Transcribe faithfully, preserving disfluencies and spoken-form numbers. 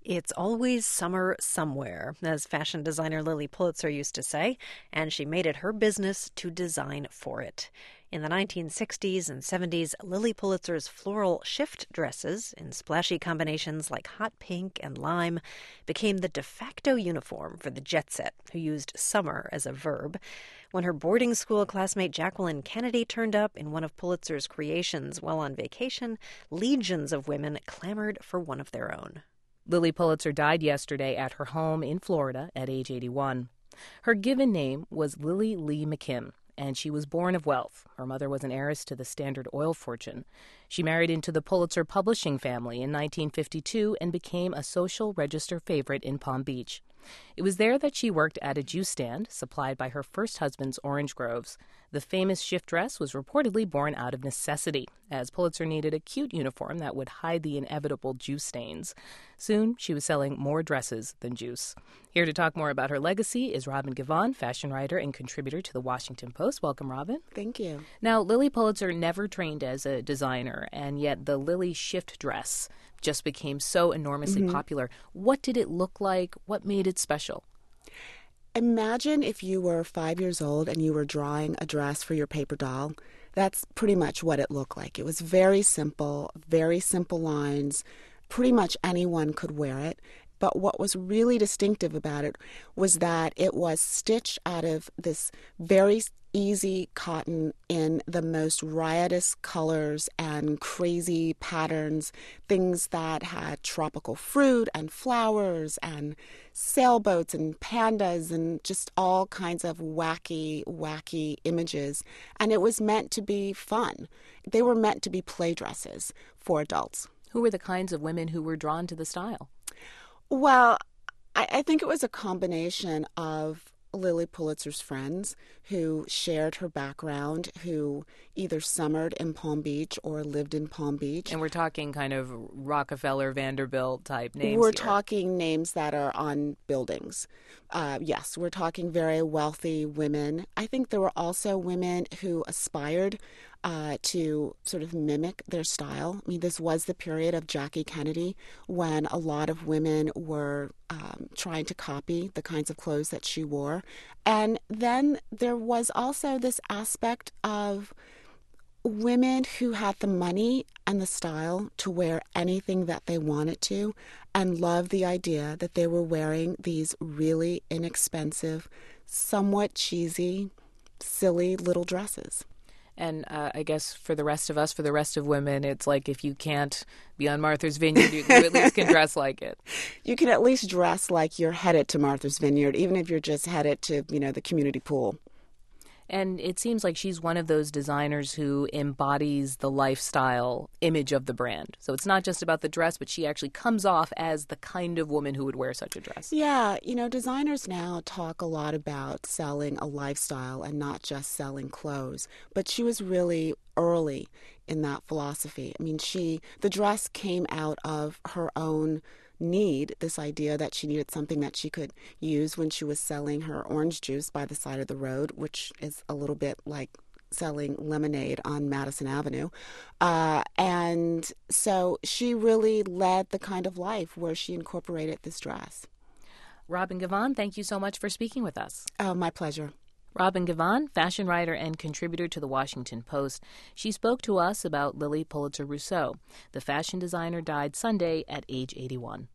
It's always summer somewhere, as fashion designer Lilly Pulitzer used to say, and she made it her business to design for it. In the nineteen sixties and seventies, Lilly Pulitzer's floral shift dresses, in splashy combinations like hot pink and lime, became the de facto uniform for the jet set, who used summer as a verb. When her boarding school classmate Jacqueline Kennedy turned up in one of Pulitzer's creations while on vacation, legions of women clamored for one of their own. Lilly Pulitzer died yesterday at her home in Florida at age eighty-one. Her given name was Lilly Lee McKim, and she was born of wealth. Her mother was an heiress to the Standard Oil fortune. She married into the Pulitzer publishing family in nineteen fifty-two and became a Social Register favorite in Palm Beach. It was there that she worked at a juice stand supplied by her first husband's orange groves. The famous shift dress was reportedly born out of necessity, as Pulitzer needed a cute uniform that would hide the inevitable juice stains. Soon, she was selling more dresses than juice. Here to talk more about her legacy is Robin Givhan, fashion writer and contributor to The Washington Post. Welcome, Robin. Thank you. Now, Lilly Pulitzer never trained as a designer, and yet the Lilly shift dress just became so enormously mm-hmm. popular. What did it look like? What made it special? Imagine if you were five years old and you were drawing a dress for your paper doll. That's pretty much what it looked like. It was very simple, very simple lines. Pretty much anyone could wear it. But what was really distinctive about it was that it was stitched out of this very easy cotton in the most riotous colors and crazy patterns, things that had tropical fruit and flowers and sailboats and pandas and just all kinds of wacky, wacky images. And it was meant to be fun. They were meant to be play dresses for adults. Who were the kinds of women who were drawn to the style? Well, I, I think it was a combination of Lilly Pulitzer's friends who shared her background, who either summered in Palm Beach or lived in Palm Beach. And we're talking kind of Rockefeller, Vanderbilt type names. We're here. talking names that are on buildings. Uh, yes, we're talking very wealthy women. I think there were also women who aspired Uh, to sort of mimic their style. I mean, this was the period of Jackie Kennedy when a lot of women were um, trying to copy the kinds of clothes that she wore. And then there was also this aspect of women who had the money and the style to wear anything that they wanted to and loved the idea that they were wearing these really inexpensive, somewhat cheesy, silly little dresses. And uh, I guess for the rest of us, for the rest of women, it's like if you can't be on Martha's Vineyard, you, you at least can dress like it. You can at least dress like you're headed to Martha's Vineyard, even if you're just headed to, you know, the community pool. And it seems like she's one of those designers who embodies the lifestyle image of the brand. So it's not just about the dress, but she actually comes off as the kind of woman who would wear such a dress. Yeah, you know, designers now talk a lot about selling a lifestyle and not just selling clothes. But she was really early in that philosophy. I mean, she the dress came out of her own need, this idea that she needed something that she could use when she was selling her orange juice by the side of the road, which is a little bit like selling lemonade on Madison Avenue. Uh, and so she really led the kind of life where she incorporated this dress. Robin Givhan, thank you so much for speaking with us. Oh, my pleasure. Robin Givhan, fashion writer and contributor to The Washington Post. She spoke to us about Lilly Pulitzer Rousseau. The fashion designer died Sunday at age eighty-one.